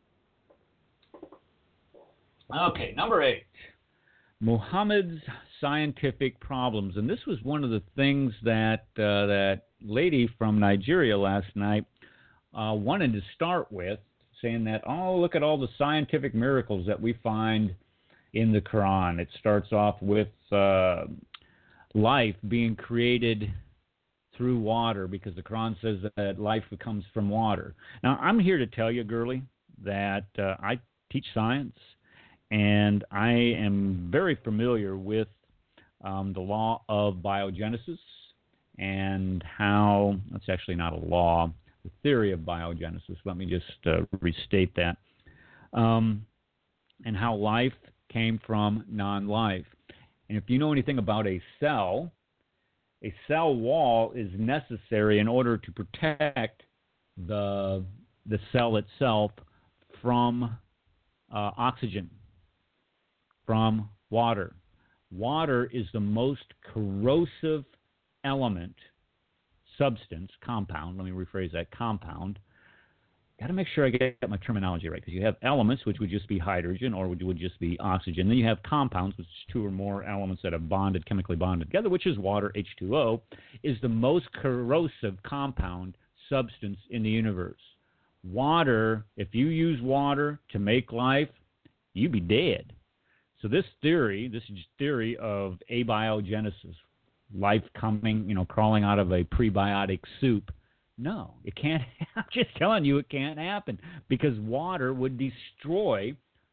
Okay, number 8. Muhammad's scientific problems, and this was one of the things that that lady from Nigeria last night wanted to start with, saying that, oh, look at all the scientific miracles that we find in the Quran. It starts off with life being created through water, because the Quran says that life comes from water. Now, I'm here to tell you, girlie, that I teach science, and I am very familiar with the law of biogenesis and how, that's actually not a law, the theory of biogenesis. Let me just restate that. And how life came from non-life. And if you know anything about a cell wall is necessary in order to protect the cell itself from oxygen, from water. Water is the most corrosive element, substance, compound. Let me rephrase that, compound. Got to make sure I get my terminology right, because you have elements, which would just be hydrogen, or would just be oxygen. Then you have compounds, which is two or more elements that have chemically bonded together, which is water, H2O, is the most corrosive compound substance in the universe. Water, if you use water to make life, you'd be dead. So this is theory of abiogenesis, life coming, crawling out of a prebiotic soup. No, it can't. I'm just telling you, it can't happen, because water would destroy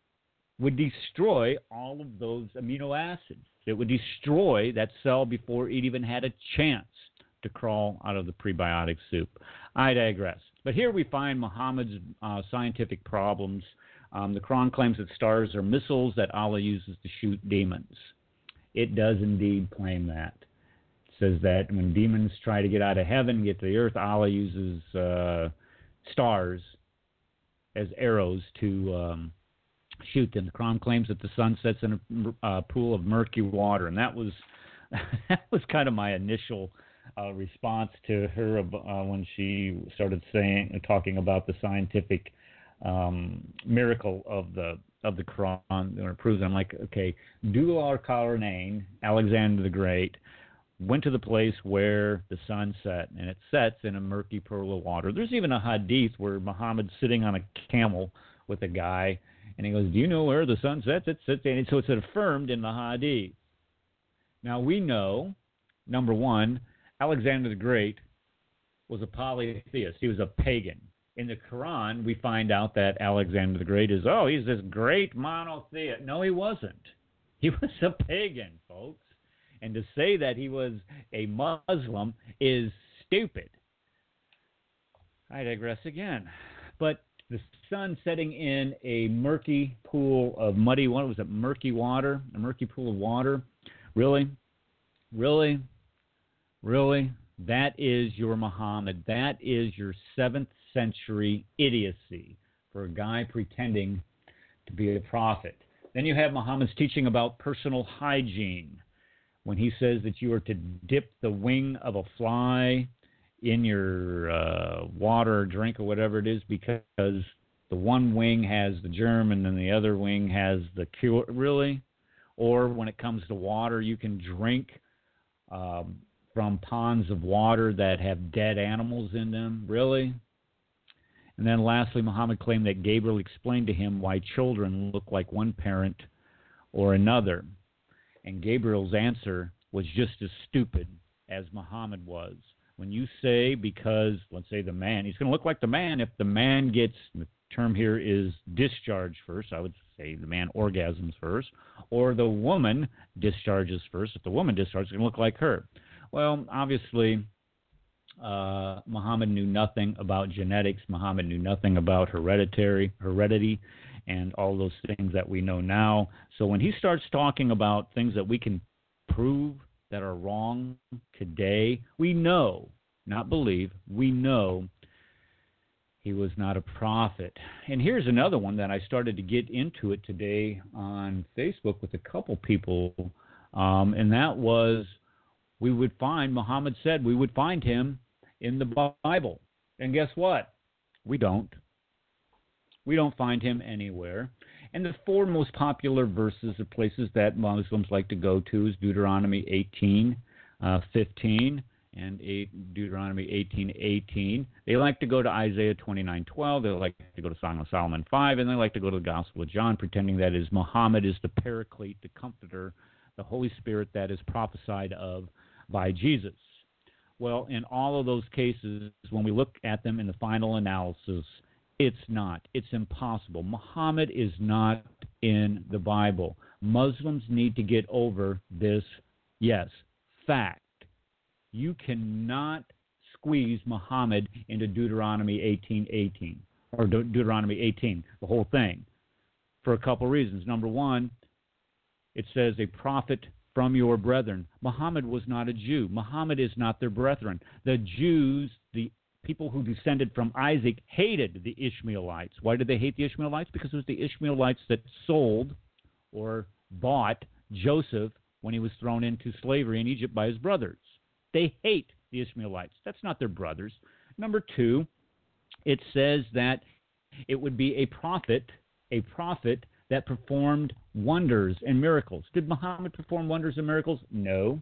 all of those amino acids. It would destroy that cell before it even had a chance to crawl out of the prebiotic soup. I digress. But here we find Muhammad's scientific problems. The Quran claims that stars are missiles that Allah uses to shoot demons. It does indeed claim that. It says that when demons try to get out of heaven and get to the earth, Allah uses stars as arrows to shoot them. The Quran claims that the sun sets in a pool of murky water, and that was that was kind of my initial response to her when she started talking about the scientific miracle of the Quran, when it proves. I'm like, okay, Dul al-Qarnayn, Alexander the Great, went to the place where the sun set, and it sets in a murky pool of water. There's even a hadith where Muhammad's sitting on a camel with a guy, and he goes, do you know where the sun sets? It sits, and so it's affirmed in the hadith. Now we know, number one, Alexander the Great was a polytheist. He was a pagan. In the Quran, we find out that Alexander the Great he's this great monotheist. No, he wasn't. He was a pagan, folks. And to say that he was a Muslim is stupid. I digress again. But the sun setting in a murky pool of muddy water, was it murky water? A murky pool of water? Really? Really? Really? That is your Muhammad. That is your 7th century idiocy for a guy pretending to be a prophet. Then you have Muhammad's teaching about personal hygiene, when he says that you are to dip the wing of a fly in your water or drink or whatever it is, because the one wing has the germ and then the other wing has the cure. Really? Or when it comes to water, you can drink from ponds of water that have dead animals in them. Really? And then lastly, Muhammad claimed that Gabriel explained to him why children look like one parent or another. And Gabriel's answer was just as stupid as Muhammad was. When you say, because, let's say the man, he's going to look like the man if the man gets, the term here is discharged first, I would say the man orgasms first, or the woman discharges first. If the woman discharges, it's going to look like her. Well, obviously, Muhammad knew nothing about genetics. Muhammad knew nothing about heredity, and all those things that we know now. So when he starts talking about things that we can prove that are wrong today, we know, not believe, we know he was not a prophet. And here's another one that I started to get into it today on Facebook with a couple people, and that was Muhammad said we would find him in the Bible. And guess what? We don't. We don't find him anywhere. And the 4 most popular verses are places that Muslims like to go to is Deuteronomy 18:15 and Deuteronomy 18:18. They like to go to Isaiah 29:12. They like to go to Song of Solomon 5, and they like to go to the Gospel of John, pretending that Muhammad is the Paraclete, the Comforter, the Holy Spirit that is prophesied of by Jesus. Well, in all of those cases, when we look at them in the final analysis, it's not. It's impossible. Muhammad is not in the Bible. Muslims need to get over this, yes, fact. You cannot squeeze Muhammad into Deuteronomy 18:18 or Deuteronomy 18, the whole thing, for a couple reasons. Number one, it says a prophet from your brethren. Muhammad was not a Jew. Muhammad is not their brethren. The Jews, the people who descended from Isaac, hated the Ishmaelites. Why did they hate the Ishmaelites? Because it was the Ishmaelites that sold or bought Joseph when he was thrown into slavery in Egypt by his brothers. They hate the Ishmaelites. That's not their brothers. Number two, it says that it would be a prophet that performed wonders and miracles. Did Muhammad perform wonders and miracles? No.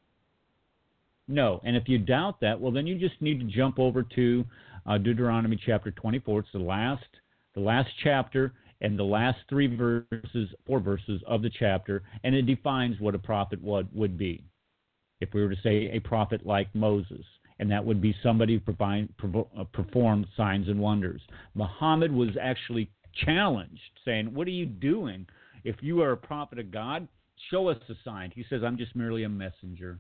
No. And if you doubt that, well, then you just need to jump over to Deuteronomy chapter 24. It's the last chapter and the last 4 verses of the chapter, and it defines what a prophet would be. If we were to say a prophet like Moses, and that would be somebody who performed signs and wonders. Muhammad was actually challenged, saying, what are you doing? If you are a prophet of God, show us a sign. He says, I'm just merely a messenger,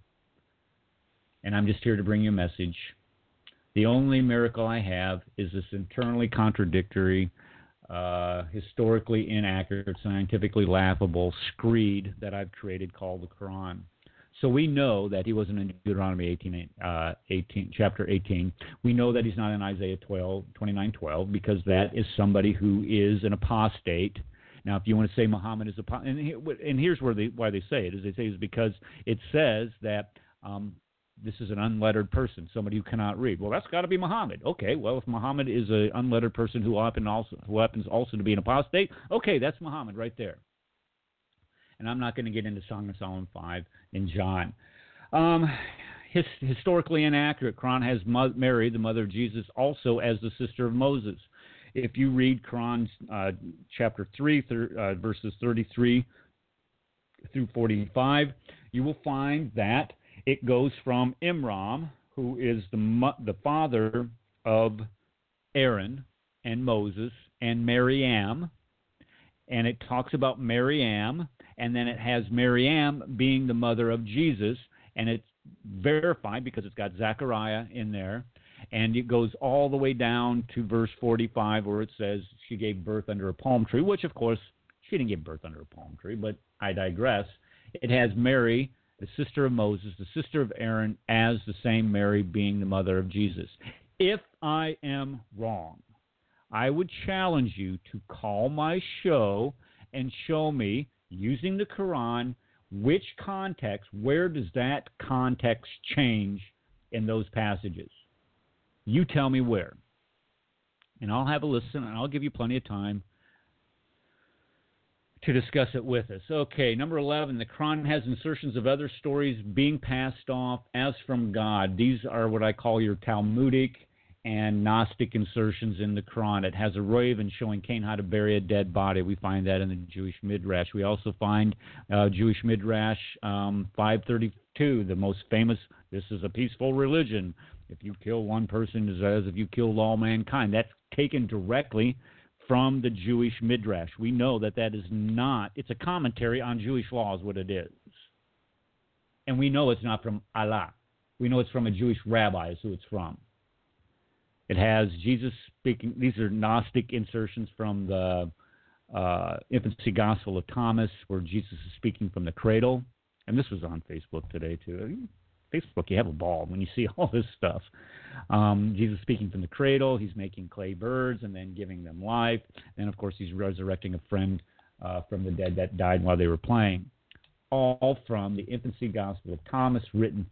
and I'm just here to bring you a message. The only miracle I have is this internally contradictory, historically inaccurate, scientifically laughable screed that I've created called the Quran. So we know that he wasn't in Deuteronomy chapter 18. We know that he's not in Isaiah 29:12, because that is somebody who is an apostate. Now, if you want to say Muhammad is and here's why they say it, is they say is because it says that this is an unlettered person, somebody who cannot read. Well, that's got to be Muhammad. Okay, well, if Muhammad is an unlettered person who happens also to be an apostate, okay, that's Muhammad right there. And I'm not going to get into Song of Solomon 5 and John. Historically inaccurate. Quran has Mary, the mother of Jesus, also as the sister of Moses. If you read Quran chapter 3, verses 33 through 45, you will find that it goes from Imran, who is the father of Aaron and Moses, and Maryam, and it talks about Maryam, and then it has Maryam being the mother of Jesus, and it's verified because it's got Zechariah in there, and it goes all the way down to verse 45 where it says she gave birth under a palm tree, which, of course, she didn't give birth under a palm tree, but I digress. It has Mary, the sister of Moses, the sister of Aaron, as the same Mary being the mother of Jesus. If I am wrong, I would challenge you to call my show and show me, using the Quran, which context, where does that context change in those passages? You tell me where. And I'll have a listen, and I'll give you plenty of time to discuss it with us. Okay, number 11, the Quran has insertions of other stories being passed off as from God. These are what I call your Talmudic and Gnostic insertions in the Quran. It has a raven showing Cain how to bury a dead body. We find that in the Jewish Midrash. We also find Jewish Midrash 532, the most famous, this is a peaceful religion. If you kill one person, it's as if you killed all mankind. That's taken directly from the Jewish Midrash. We know that is not, it's a commentary on Jewish laws, what it is. And we know it's not from Allah. We know it's from a Jewish rabbi is who it's from. It has Jesus speaking, these are Gnostic insertions from the Infancy Gospel of Thomas, where Jesus is speaking from the cradle. And this was on Facebook today, too. Facebook, you have a ball when you see all this stuff. Jesus speaking from the cradle, he's making clay birds and then giving them life. And, of course, he's resurrecting a friend from the dead that died while they were playing. All from the Infancy Gospel of Thomas, written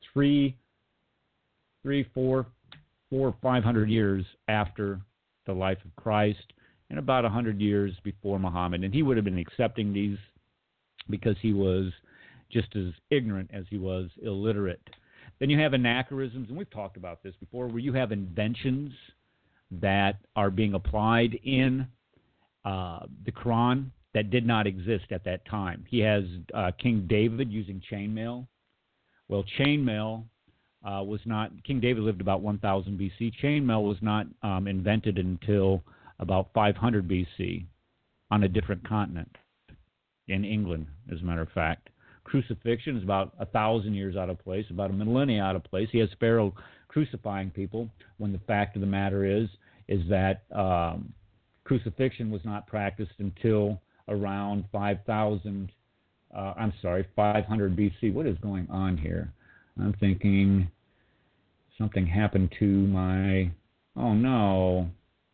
500 years after the life of Christ and about 100 years before Muhammad. And he would have been accepting these because he was just as ignorant as he was illiterate. Then you have anachronisms, and we've talked about this before, where you have inventions that are being applied in the Quran that did not exist at that time. He has King David using chainmail. Well, chainmail was not, King David lived about 1000 BC. Chainmail was not invented until about 500 BC on a different continent, in England, as a matter of fact. Crucifixion is about 1,000 years out of place, about a millennia out of place. He has Pharaoh crucifying people when the fact of the matter is that crucifixion was not practiced until around 500 BC. What is going on here? I'm thinking something happened to my, oh no,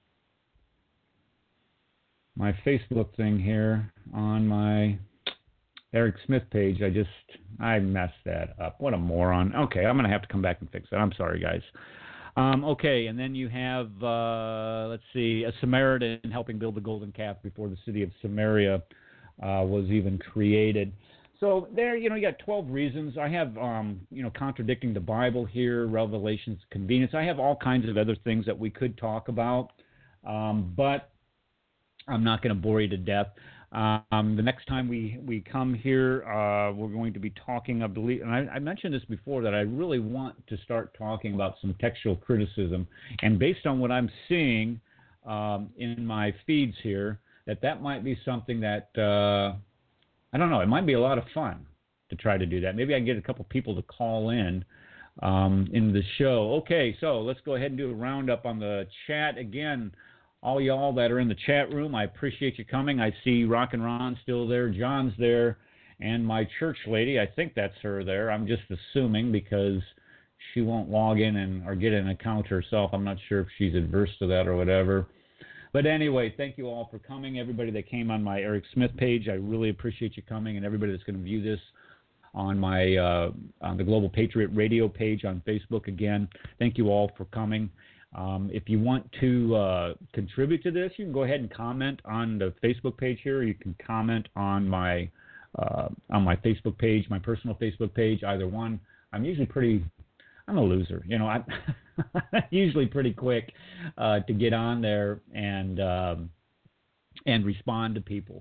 my Facebook thing here on my Eric Smith page. I messed that up. What a moron. Okay, I'm going to have to come back and fix that. I'm sorry, guys. Okay, and then you have, let's see, a Samaritan helping build the golden calf before the city of Samaria was even created. So there, you got 12 reasons. I have, contradicting the Bible here, Revelation's convenience. I have all kinds of other things that we could talk about, but I'm not going to bore you to death. The next time we come here, we're going to be talking, I believe, and I mentioned this before, that I really want to start talking about some textual criticism. And based on what I'm seeing in my feeds here, that might be something that, I don't know, it might be a lot of fun to try to do that. Maybe I can get a couple people to call in the show. Okay, so let's go ahead and do a roundup on the chat. Again, all y'all that are in the chat room, I appreciate you coming. I see Rock and Ron still there, John's there, and my church lady, I think that's her there. I'm just assuming because she won't log in or get an account herself. I'm not sure if she's adverse to that or whatever. But anyway, thank you all for coming. Everybody that came on my Eric Smith page, I really appreciate you coming, and everybody that's going to view this on my on the Global Patriot Radio page on Facebook. Again, thank you all for coming. If you want to contribute to this, you can go ahead and comment on the Facebook page here. Or you can comment on my Facebook page, my personal Facebook page, either one. I'm a loser. You know, I'm usually pretty quick to get on there and respond to people.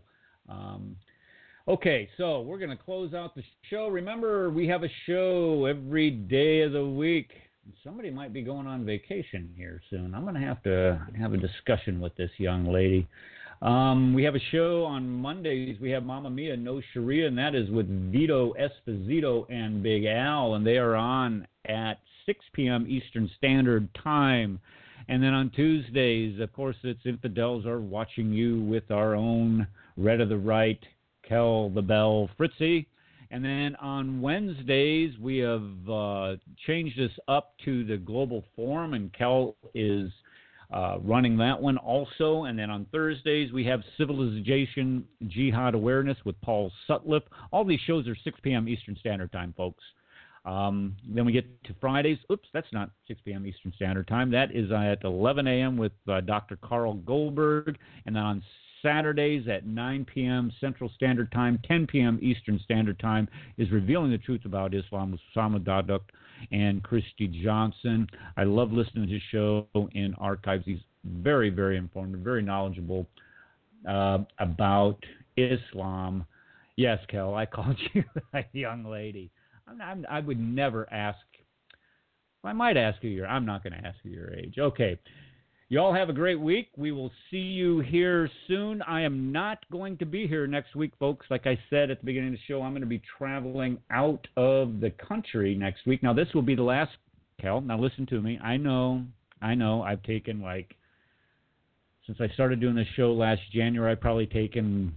Okay, so we're going to close out the show. Remember, we have a show every day of the week. Somebody might be going on vacation here soon. I'm going to have a discussion with this young lady. We have a show on Mondays. We have Mamma Mia No Sharia, and that is with Vito Esposito and Big Al, and they are on at 6 p.m. Eastern Standard Time. And then on Tuesdays, of course, it's Infidels Are Watching You with our own Red of the Right, Kel the Bell Fritzy. And then on Wednesdays, we have changed this up to the Global Forum, and Kel is running that one also. And then on Thursdays, we have Civilization Jihad Awareness with Paul Sutcliffe. All these shows are 6 p.m. Eastern Standard Time, folks. Then we get to Fridays. Oops, that's not 6 p.m. Eastern Standard Time. That is at 11 a.m. with Dr. Carl Goldberg. And then on Saturdays at 9 p.m. Central Standard Time, 10 p.m. Eastern Standard Time is Revealing the Truth About Islam with Sama Daduk and Christy Johnson. I love listening to his show in archives. He's very, very informative, very knowledgeable about Islam. Yes, Kel, I called you a young lady. I would never ask. I might ask you I'm not going to ask you your age. Okay. You all have a great week. We will see you here soon. I am not going to be here next week, folks. Like I said at the beginning of the show, I'm going to be traveling out of the country next week. Now, this will be the last, Kel. Now, listen to me. I know. I've taken, since I started doing this show last January, I've probably taken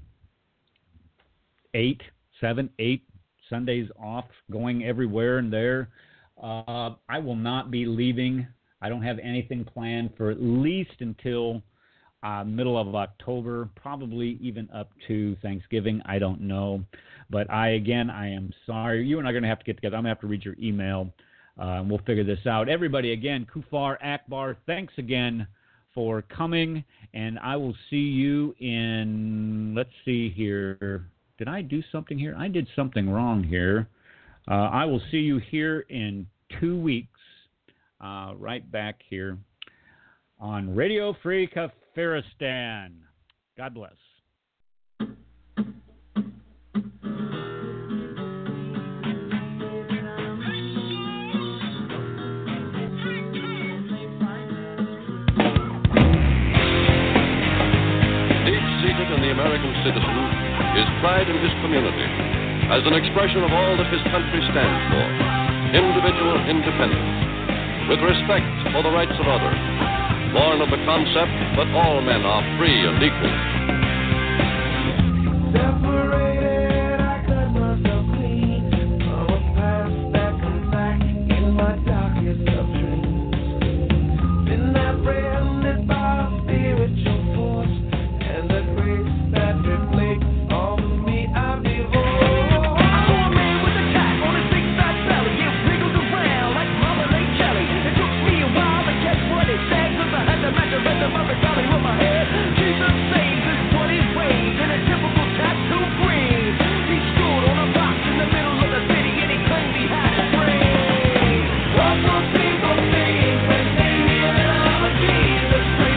7, 8 Sundays off, going everywhere and there. I will not be leaving. I don't have anything planned for at least until middle of October, probably even up to Thanksgiving. I don't know. But I am sorry. You and I are going to have to get together. I'm going to have to read your email, and we'll figure this out. Everybody, again, Kufar Akbar, thanks again for coming, and I will see you in, let's see here. Did I do something here? I did something wrong here. I will see you here in 2 weeks. Right back here on Radio Free Kafiristan. God bless. Deep-seated in the American citizen is pride in his community as an expression of all that his country stands for, individual independence, with respect for the rights of others, born of the concept that all men are free and equal. Separated, I cut myself clean from a past that comes back in my darkest of dreams. Been apprehended by a spiritual force and the grace that reflects on me I behold. Rhythm of the golly with my head. Jesus saves his 20 ways in a typical tattoo green. He stood on a box in the middle of the city and he claimed he had a dream. What will people think when they hear the love of Jesus?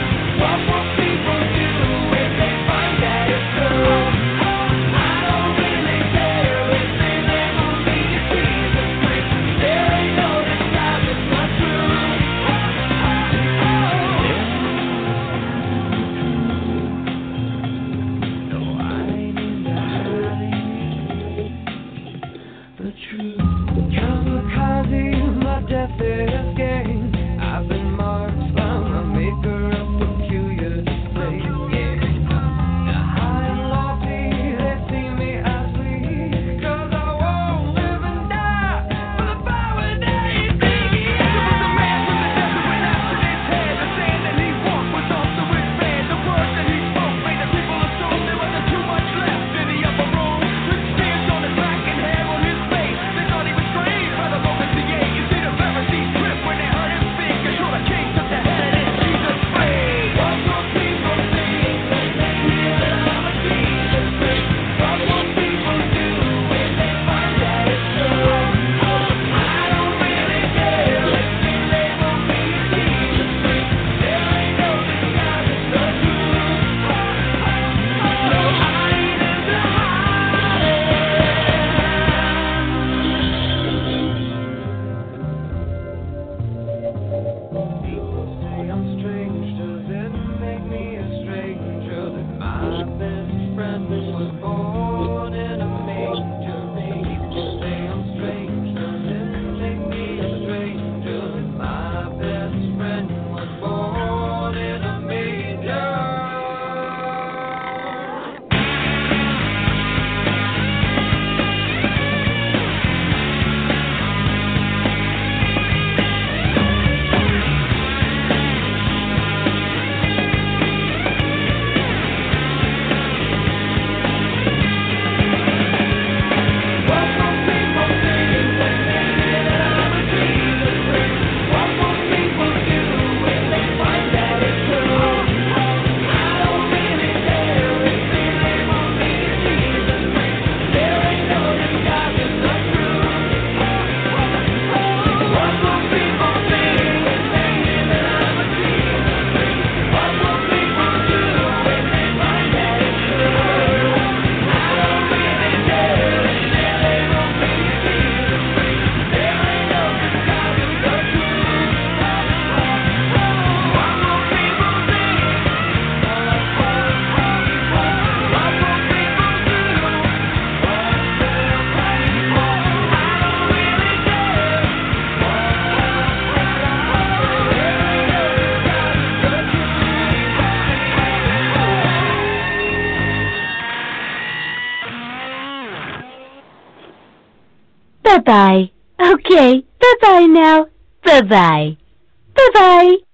Bye-bye. Okay, bye-bye now. Bye-bye. Bye-bye.